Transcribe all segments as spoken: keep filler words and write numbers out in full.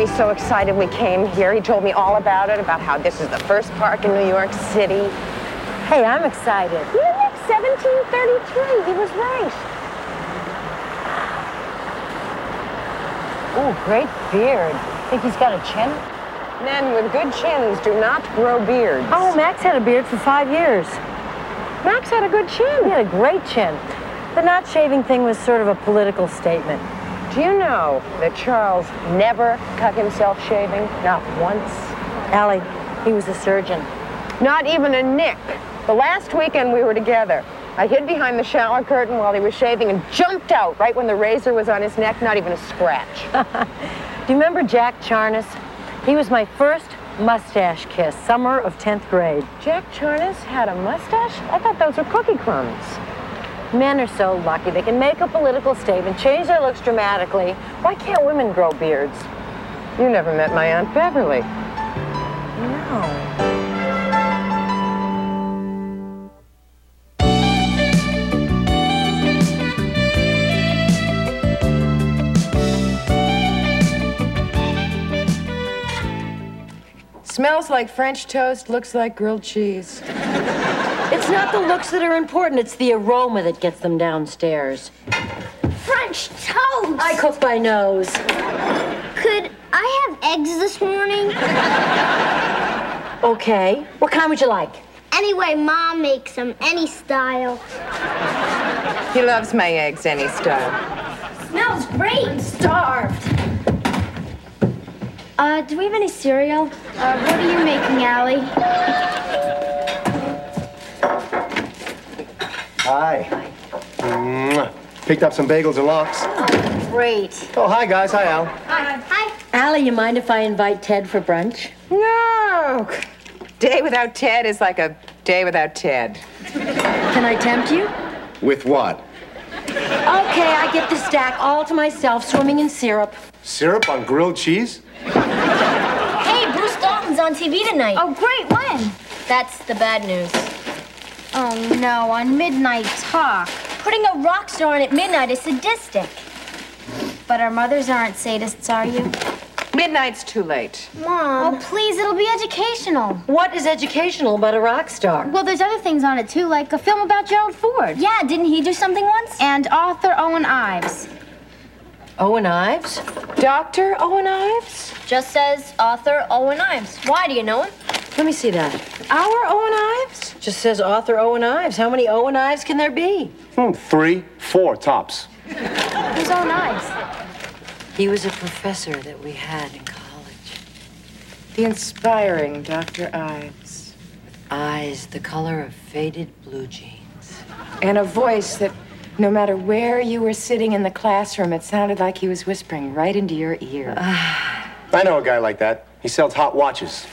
Davey's so excited we came here. He told me all about it, about how this is the first park in New York City. Hey, I'm excited. You look seventeen thirty-three. He was right. Ooh, great beard. Think he's got a chin? Men with good chins do not grow beards. Oh, Max had a beard for five years. Max had a good chin. He had a great chin. The not shaving thing was sort of a political statement. Do you know that Charles never cut himself shaving? Not once. Allie, he was a surgeon. Not even a nick. The last weekend we were together, I hid behind the shower curtain while he was shaving and jumped out right when the razor was on his neck, not even a scratch. Do you remember Jack Charnas? He was my first mustache kiss, summer of tenth grade. Jack Charnas had a mustache? I thought those were cookie crumbs. Men are so lucky. They can make a political statement, change their looks dramatically. Why can't women grow beards? You never met my Aunt Beverly. No. Smells like French toast, looks like grilled cheese. It's not the looks that are important, it's the aroma that gets them downstairs. French toast! I cook by nose. Could I have eggs this morning? Okay. What kind would you like? Anyway, Mom makes them, any style. He loves my eggs any style. Smells great. I'm starved. Uh, do we have any cereal? Uh, what are you making, Allie? Hi. Mwah. Picked up some bagels and lox. Oh, great. Oh, hi, guys. Hi, Al. Hi. Hi. Allie, you mind if I invite Ted for brunch? No. Day without Ted is like a day without Ted. Can I tempt you? With what? Okay, I get the stack all to myself, swimming in syrup. Syrup on grilled cheese? Hey, Bruce Dalton's on T V tonight. Oh, great. When? That's the bad news. Oh, no. On Midnight Talk. Putting a rock star on at midnight is sadistic. But our mothers aren't sadists, are you? Midnight's too late. Mom. Oh, please. It'll be educational. What is educational about a rock star? Well, there's other things on it, too, like a film about Gerald Ford. Yeah, didn't he do something once? And author Owen Ives. Owen Ives? Doctor Owen Ives? Just says author Owen Ives. Why, do you know him? Let me see that. Our Owen Ives? Just says author Owen Ives. How many Owen Ives can there be? Hmm, three, four tops. Who's Owen Ives? He was a professor that we had in college. The inspiring Doctor Ives. Eyes the color of faded blue jeans. And a voice that, no matter where you were sitting in the classroom, it sounded like he was whispering right into your ear. I know a guy like that. He sells hot watches.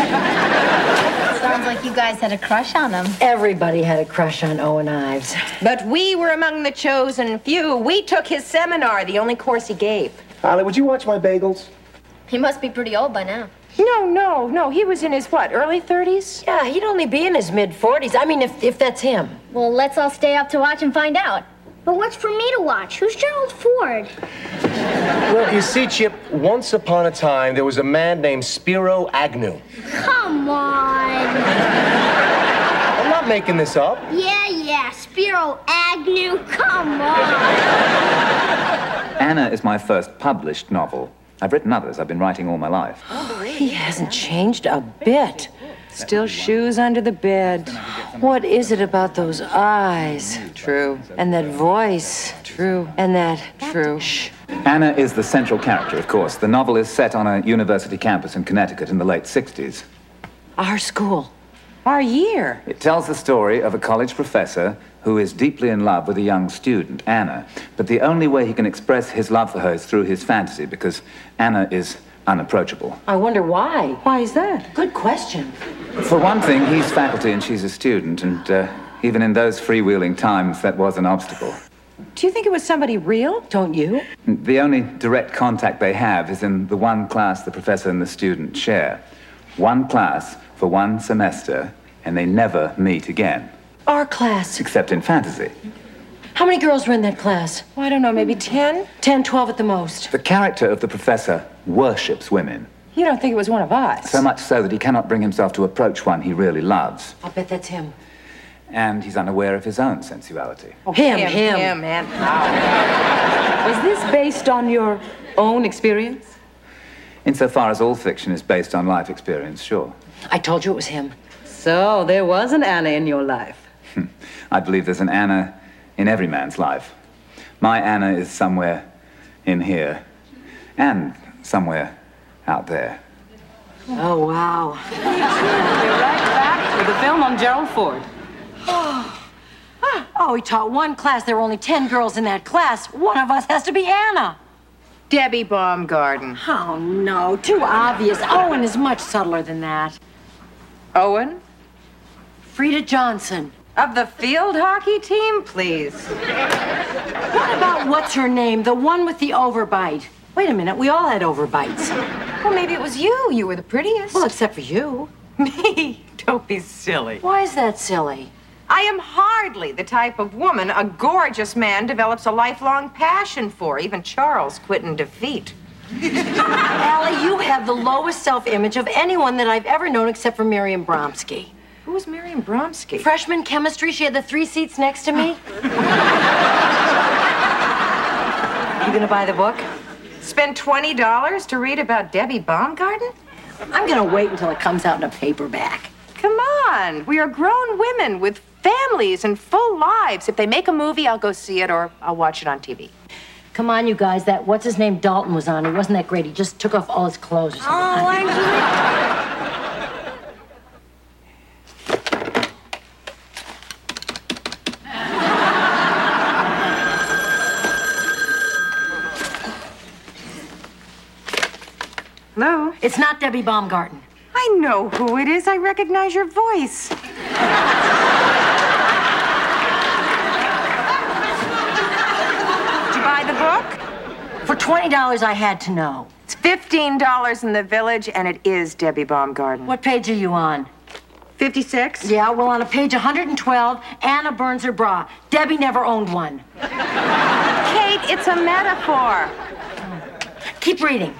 Sounds like you guys had a crush on him. Everybody had a crush on Owen Ives. But we were among the chosen few. We took his seminar, the only course he gave. Allie, would you watch my bagels? He must be pretty old by now. No, no, no. He was in his, what, early thirties? Yeah, he'd only be in his mid-forties. I mean, if, if that's him. Well, let's all stay up to watch and find out. But what's for me to watch? Who's Gerald Ford? Well, you see, Chip, once upon a time, there was a man named Spiro Agnew. Come on. I'm not making this up. Yeah, yeah, Spiro Agnew, come on. Anna is my first published novel. I've written others. I've been writing all my life. He hasn't changed a bit. Still shoes under the bed. What is it about those eyes? True. And that voice? True. And that... True. Shh. Anna is the central character, of course. The novel is set on a university campus in Connecticut in the late sixties. Our school. Our year. It tells the story of a college professor who is deeply in love with a young student, Anna. But the only way he can express his love for her is through his fantasy, because Anna is unapproachable. I wonder why. Why is that? Good question. For one thing, he's faculty and she's a student, and uh, even in those freewheeling times, that was an obstacle. Do you think it was somebody real? Don't you? The only direct contact they have is in the one class the professor and the student share. One class for one semester, and they never meet again. Our class. Except in fantasy. How many girls were in that class? Well, I don't know, maybe ten? Ten, twelve at the most. The character of the professor worships women. You don't think it was one of us? So much so that he cannot bring himself to approach one he really loves. I'll bet that's him. And he's unaware of his own sensuality. Oh, him, him. him. Him, man. Wow. Was this based on your own experience? Insofar as all fiction is based on life experience, sure. I told you it was him. So there was an Anna in your life. I believe there's an Anna in every man's life. My Anna is somewhere in here and somewhere out there. Oh, wow. We're right back with the film on Gerald Ford. Oh, he taught one class. There were only ten girls in that class. One of us has to be Anna. Debbie Baumgarten. Oh, no, too obvious. Owen is much subtler than that. Owen? Frida Johnson. Of the field hockey team, please. What about what's her name? The one with the overbite. Wait a minute, we all had overbites. Well, maybe it was you. You were the prettiest. Well, except for you. Me? Don't be silly. Why is that silly? I am hardly the type of woman a gorgeous man develops a lifelong passion for. Even Charles quit in defeat. Allie, you have the lowest self-image of anyone that I've ever known except for Miriam Bromsky. Who was Miriam Bromsky? Freshman chemistry, she had the three seats next to me. You gonna buy the book? Spend twenty dollars to read about Debbie Baumgarten? I'm gonna wait until it comes out in a paperback. Come on. We are grown women with families and full lives. If they make a movie, I'll go see it or I'll watch it on T V. Come on, you guys. That what's-his-name Dalton was on. He wasn't that great. He just took off all his clothes or something. Oh, I Hello? It's not Debbie Baumgarten. I know who it is. I recognize your voice. Did you buy the book? For twenty dollars, I had to know. It's fifteen dollars in the Village, and it is Debbie Baumgarten. What page are you on? fifty-six? Yeah, well, on a page one hundred twelve, Anna burns her bra. Debbie never owned one. Kate, it's a metaphor. Keep reading.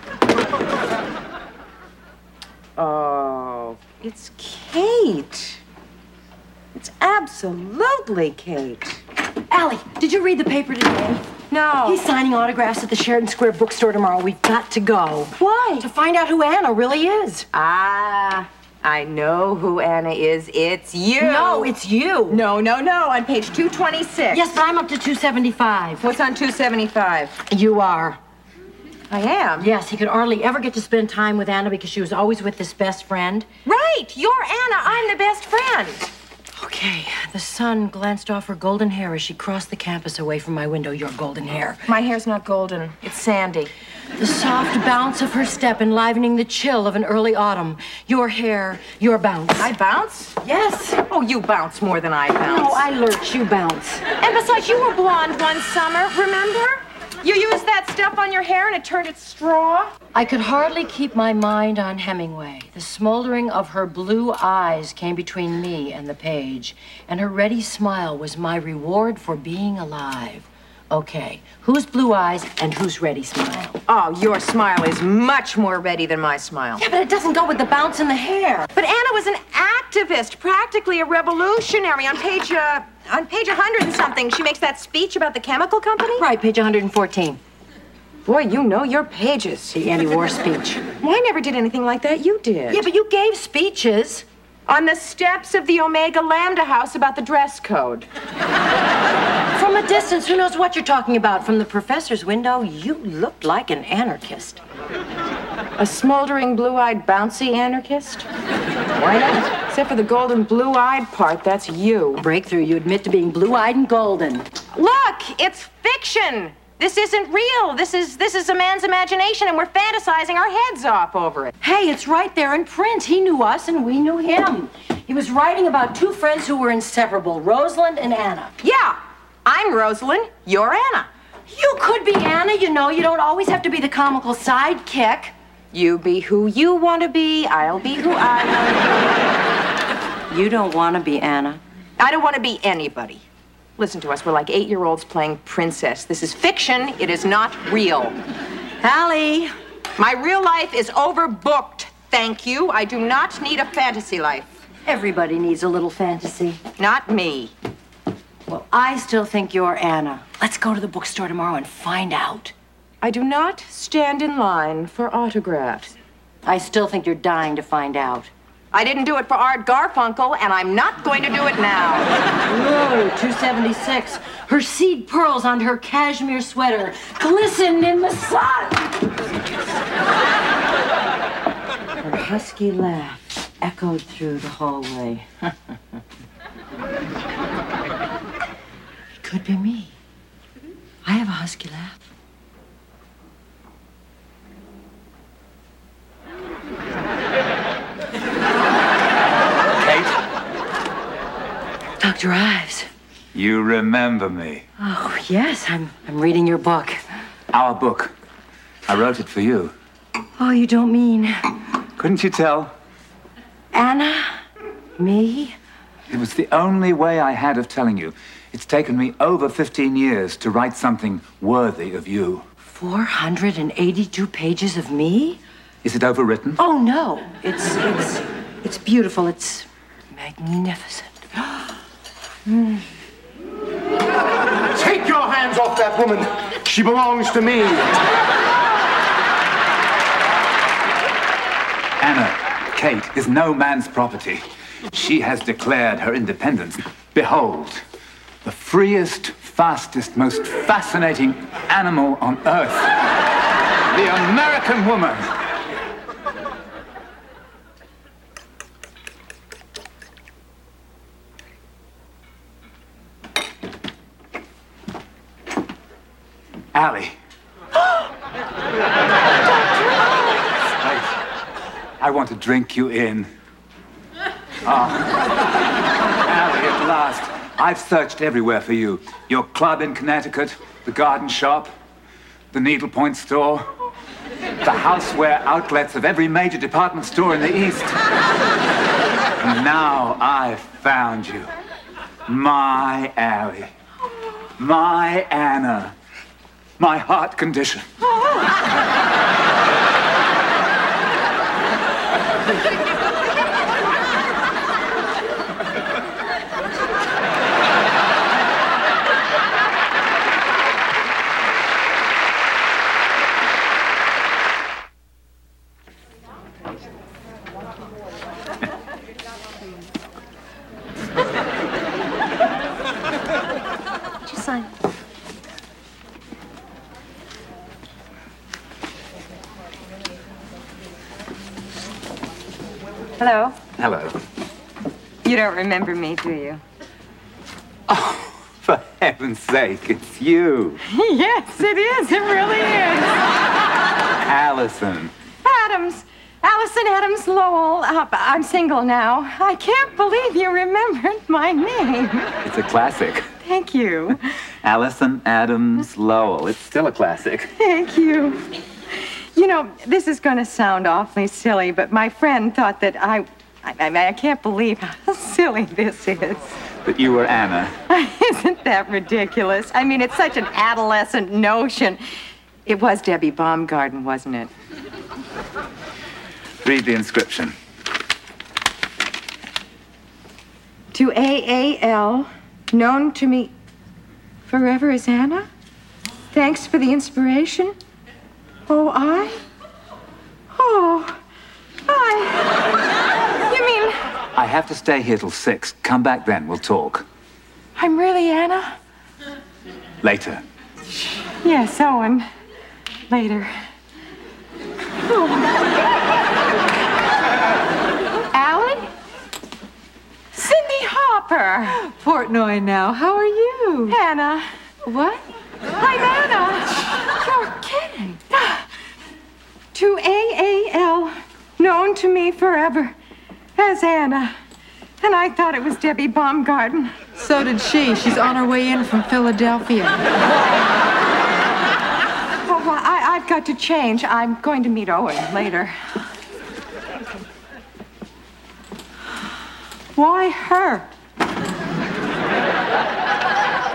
Oh, it's Kate. It's absolutely Kate. Allie, did you read the paper today? No. He's signing autographs at the Sheridan Square bookstore tomorrow. We've got to go. Why? To find out who Anna really is. Ah, I know who Anna is. It's you. No, it's you. No, no, no. On page two twenty-six. Yes, but I'm up to two seventy-five. What's on two seventy-five? You are. I am? Yes, he could hardly ever get to spend time with Anna because she was always with his best friend. Right. You're Anna. I'm the best friend. Okay, the sun glanced off her golden hair as she crossed the campus away from my window. Your golden hair. My hair's not golden. It's sandy. The soft bounce of her step enlivening the chill of an early autumn. Your hair, your bounce. I bounce? Yes. Oh, you bounce more than I bounce. No, I lurch, you bounce. And besides, you were blonde one summer, remember? You used that stuff on your hair and it turned it straw? I could hardly keep my mind on Hemingway. The smoldering of her blue eyes came between me and the page, and her ready smile was my reward for being alive. Okay, who's blue eyes and who's ready smile? Oh, your smile is much more ready than my smile. Yeah, but it doesn't go with the bounce in the hair. But Anna was an activist, practically a revolutionary. On page, uh, on page one hundred and something, she makes that speech about the chemical company? Right, page one hundred fourteen. Boy, you know your pages. The anti-war speech. Well, I never did anything like that. You did. Yeah, but you gave speeches. On the steps of the Omega Lambda House about the dress code. From a distance, who knows what you're talking about? From the professor's window, you looked like an anarchist. A smoldering, blue-eyed, bouncy anarchist? Why not? Except for the golden blue-eyed part, that's you. Breakthrough, you admit to being blue-eyed and golden. Look, it's fiction. This isn't real. This is this is a man's imagination, and we're fantasizing our heads off over it. Hey, it's right there in print. He knew us, and we knew him. He was writing about two friends who were inseparable, Rosalind and Anna. Yeah, I'm Rosalind. You're Anna. You could be Anna, you know. You don't always have to be the comical sidekick. You be who you want to be. I'll be who I want to be. You don't want to be Anna. I don't want to be anybody. Listen to us. We're like eight-year-olds playing princess. This is fiction. It is not real. Allie, my real life is overbooked. Thank you. I do not need a fantasy life. Everybody needs a little fantasy. Not me. Well, I still think you're Anna. Let's go to the bookstore tomorrow and find out. I do not stand in line for autographs. I still think you're dying to find out. I didn't do it for Art Garfunkel, and I'm not going to do it now. Whoa, two seventy-six. Her seed pearls on her cashmere sweater glisten in the sun. Her husky laugh echoed through the hallway. It could be me. I have a husky laugh. Kate? Doctor Ives. You remember me. Oh, yes, I'm, I'm reading your book. Our book. I wrote it for you. Oh, you don't mean... Couldn't you tell? Anna? Me? It was the only way I had of telling you. It's taken me over fifteen years to write something worthy of you. four hundred eighty-two pages of me? Is it overwritten? Oh, no. It's, it's, it's beautiful. It's magnificent. mm. Take your hands off that woman. She belongs to me. Anna, Kate is no man's property. She has declared her independence. Behold, the freest, fastest, most fascinating animal on earth. The American woman. Allie. I want to drink you in. Oh. Allie, at last. I've searched everywhere for you. Your club in Connecticut, the garden shop, the needlepoint store, the houseware outlets of every major department store in the East. And now I've found you. My Allie. My Anna. My heart condition. Just sign. Hello. Hello. You don't remember me, do you? Oh, for heaven's sake, it's you. Yes, it is. It really is. Allison. Adams. Allison Adams Lowell. Uh, I'm single now. I can't believe you remembered my name. It's a classic. Thank you. Allison Adams Lowell. It's still a classic. Thank you. You know, this is going to sound awfully silly, but my friend thought that I... I, I, I can't believe how silly this is. But you were Anna. Isn't that ridiculous? I mean, it's such an adolescent notion. It was Debbie Baumgarten, wasn't it? Read the inscription. To A A L, known to me forever as Anna. Thanks for the inspiration. Oh, I? Oh, I. You mean... I have to stay here till six. Come back then. We'll talk. I'm really Anna? Later. Yes, Owen. Later. Oh. Allie? Cindy Hopper. Portnoy now. How are you? Anna. What? I'm Anna. You're kidding. To A A L, known to me forever as Anna. And I thought it was Debbie Baumgarten. So did she. She's on her way in from Philadelphia. Oh, well, I, I've got to change. I'm going to meet Owen later. Why her?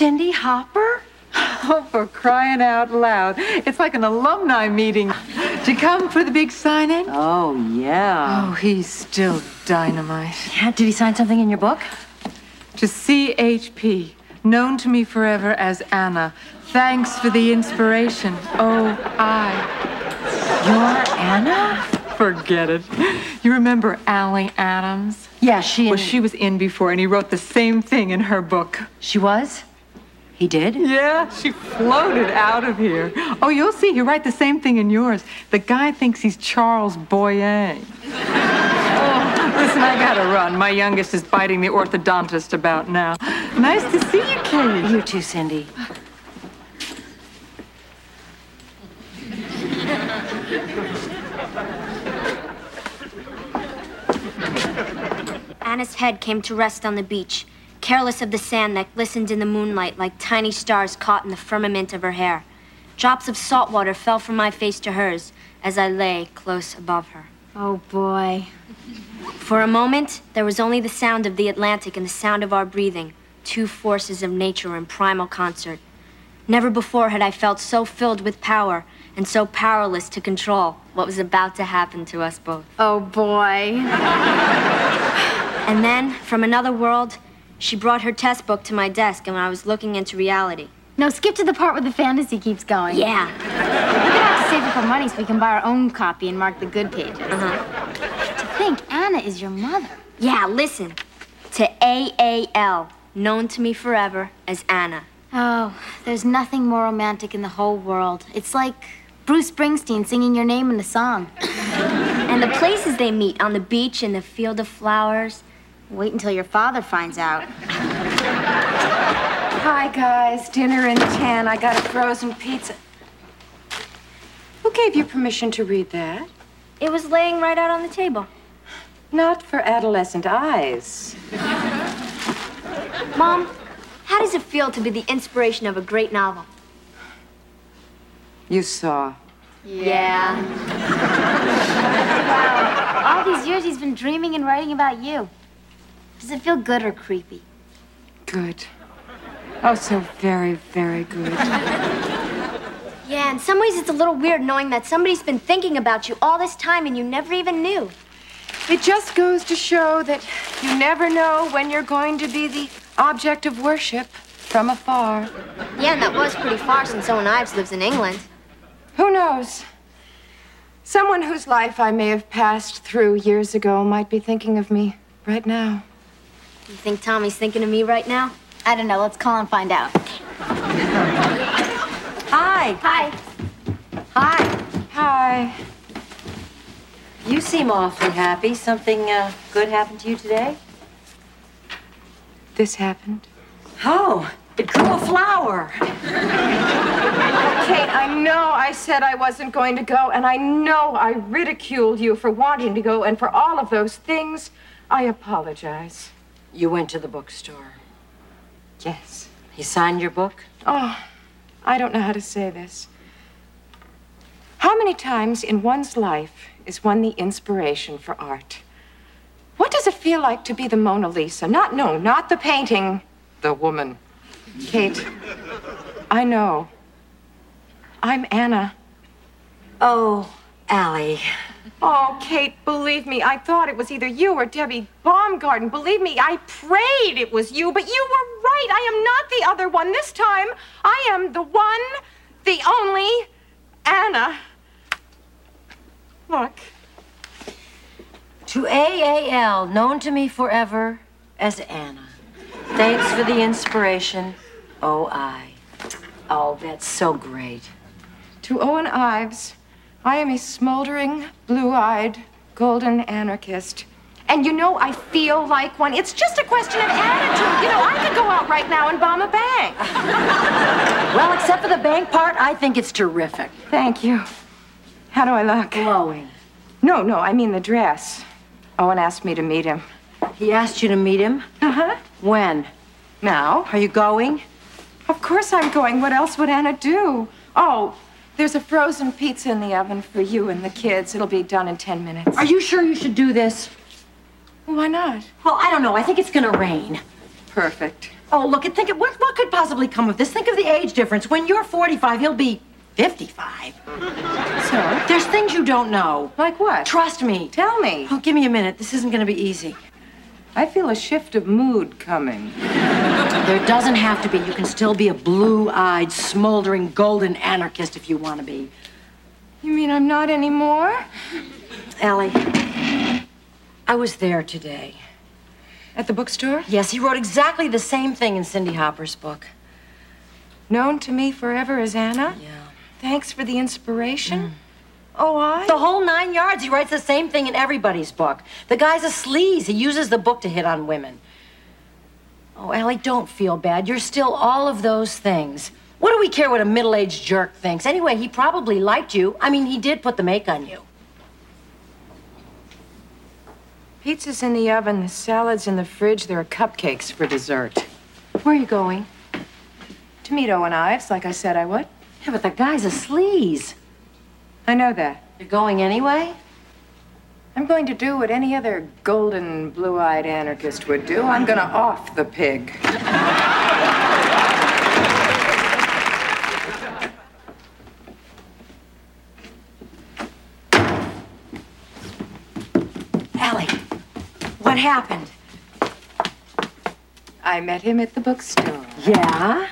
Cindy Hopper? Oh, for crying out loud. It's like an alumni meeting. Did you come for the big sign-in? Oh, yeah. Oh, he's still dynamite. Yeah, did he sign something in your book? To C H P, known to me forever as Anna. Thanks for the inspiration. Oh, I. You're Anna? Forget it. You remember Allie Adams? Yeah, she... Well, she was in before, and he wrote the same thing in her book. She was? He did? Yeah, she floated out of here. Oh, you'll see. He'll write the same thing in yours. The guy thinks he's Charles Boyer. Oh, listen, I gotta run. My youngest is biting the orthodontist about now. Nice to see you, Kate. You too, Cindy. Anna's head came to rest on the beach, careless of the sand that glistened in the moonlight like tiny stars caught in the firmament of her hair. Drops of salt water fell from my face to hers as I lay close above her. Oh, boy. For a moment, there was only the sound of the Atlantic and the sound of our breathing, two forces of nature in primal concert. Never before had I felt so filled with power and so powerless to control what was about to happen to us both. Oh, boy. And then, from another world, she brought her test book to my desk, and I was looking into reality. No, skip to the part where the fantasy keeps going. Yeah. We're gonna have to save up our money so we can buy our own copy and mark the good pages. Uh-huh. To think Anna is your mother. Yeah, listen. To A A L, known to me forever as Anna. Oh, there's nothing more romantic in the whole world. It's like Bruce Springsteen singing your name in a song. And the places they meet, on the beach, in the field of flowers. Wait until your father finds out. Hi, guys. Dinner in ten. I got a frozen pizza. Who gave you permission to read that? It was laying right out on the table. Not for adolescent eyes. Mom, how does it feel to be the inspiration of a great novel? You saw. Yeah. Wow. All these years he's been dreaming and writing about you. Does it feel good or creepy? Good. Oh, so very, very good. Yeah, in some ways it's a little weird knowing that somebody's been thinking about you all this time and you never even knew. It just goes to show that you never know when you're going to be the object of worship from afar. Yeah, and that was pretty far since Owen Ives lives in England. Who knows? Someone whose life I may have passed through years ago might be thinking of me right now. You think Tommy's thinking of me right now? I don't know. Let's call and find out. Hi. Hi. Hi. Hi. You seem awfully happy. Something uh, good happened to you today? This happened. Oh, it grew a flower. Kate, I know I said I wasn't going to go, and I know I ridiculed you for wanting to go, and for all of those things, I apologize. You went to the bookstore. Yes. He signed your book? Oh, I don't know how to say this. How many times in one's life is one the inspiration for art? What does it feel like to be the Mona Lisa? Not, no, not the painting, the woman. Kate, I know. I'm Anna. Oh, Allie. Oh, Kate, believe me, I thought it was either you or Debbie Baumgarten. Believe me, I prayed it was you, but you were right. I am not the other one. This time, I am the one, the only Anna. Look. To A A L, known to me forever as Anna. Thanks for the inspiration, O I. Oh, that's so great. To Owen Ives, I am a smoldering, blue-eyed, golden anarchist. And you know, I feel like one. It's just a question of attitude. You know, I could go out right now and bomb a bank. Well, except for the bank part, I think it's terrific. Thank you. How do I look? Glowing. No, no, I mean the dress. Owen asked me to meet him. He asked you to meet him? Uh-huh. When? Now? Are you going? Of course I'm going. What else would Anna do? Oh, there's a frozen pizza in the oven for you and the kids. It'll be done in ten minutes. Are you sure you should do this? Why not? Well, I don't know. I think it's gonna rain. Perfect. Oh, look, think of what, what could possibly come of this? Think of the age difference. When you're forty-five, he'll be fifty-five. So? There's things you don't know. Like what? Trust me. Tell me. Oh, give me a minute. This isn't going to be easy. I feel a shift of mood coming. There doesn't have to be. You can still be a blue-eyed, smoldering, golden anarchist if you want to be. You mean I'm not anymore? Allie, I was there today. At the bookstore? Yes, he wrote exactly the same thing in Cindy Hopper's book. Known to me forever as Anna? Yeah. Thanks for the inspiration. Mm. Oh, I? The whole nine yards. He writes the same thing in everybody's book. The guy's a sleaze. He uses the book to hit on women. Oh, Allie, don't feel bad. You're still all of those things. What do we care what a middle-aged jerk thinks? Anyway, he probably liked you. I mean, he did put the make on you. Pizza's in the oven, the salad's in the fridge, there are cupcakes for dessert. Where are you going? Tomato and Ives, like I said I would. Yeah, but the guy's a sleaze. I know that. You're going anyway? I'm going to do what any other golden, blue-eyed anarchist would do. I'm gonna off the pig. Allie, what happened? I met him at the bookstore. Yeah?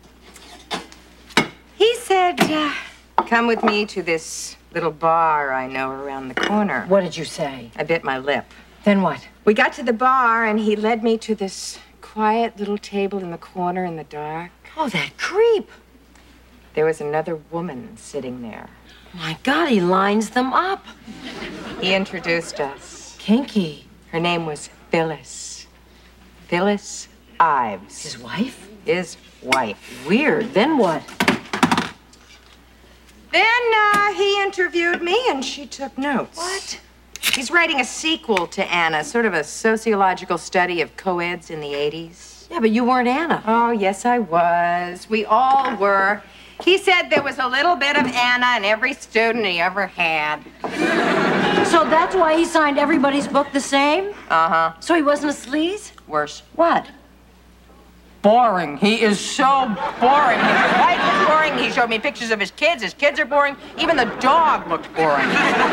He said, uh, come with me to this little bar I know around the corner. What did you say? I bit my lip. Then what? We got to the bar, and he led me to this quiet little table in the corner in the dark. Oh, that creep. There was another woman sitting there. My God, he lines them up. He introduced us. Kinky. Her name was Phyllis. Phyllis Ives. His wife? His wife. Weird. Then what? Then uh, he interviewed me, and she took notes. What? He's writing a sequel to Anna, sort of a sociological study of co-eds in the eighties. Yeah, but you weren't Anna. Oh, yes, I was. We all were. He said there was a little bit of Anna in every student he ever had. So that's why he signed everybody's book the same? Uh-huh. So he wasn't a sleaze? Worse. What? Boring. He is so boring. His wife is boring. He showed me pictures of his kids. His kids are boring. Even the dog looked boring.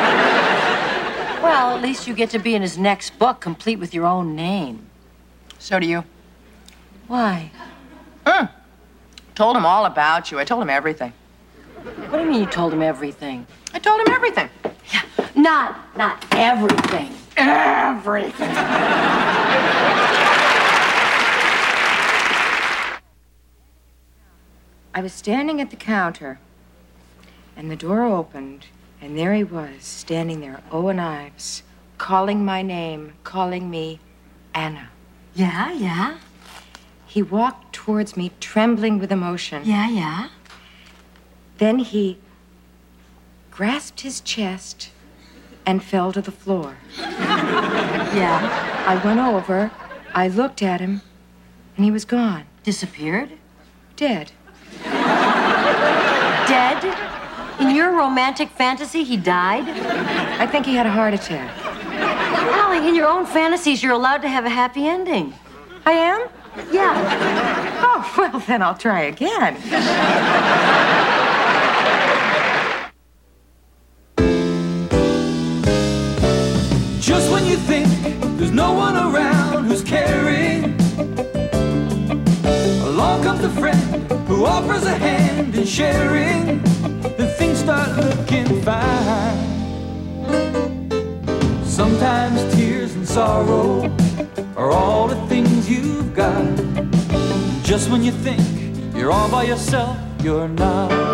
Well, at least you get to be in his next book, complete with your own name. So do you. Why? Mm. Told him all about you. I told him everything. What do you mean you told him everything? I told him everything. Yeah, not, not everything. Everything. I was standing at the counter, and the door opened, and there he was, standing there, Owen Ives, calling my name, calling me Anna. Yeah, yeah. He walked towards me, trembling with emotion. Yeah, yeah. Then he grasped his chest and fell to the floor. Yeah. I went over, I looked at him, and he was gone. Disappeared? Dead. Dead? In your romantic fantasy, he died? I think he had a heart attack. Allie, in your own fantasies, you're allowed to have a happy ending. I am? Yeah. Oh, well, then I'll try again. Just when you think there's no one around who's caring, along comes a friend who offers a hand in sharing, then things start looking fine. Sometimes tears and sorrow are all the things you've got. Just when you think you're all by yourself, you're not.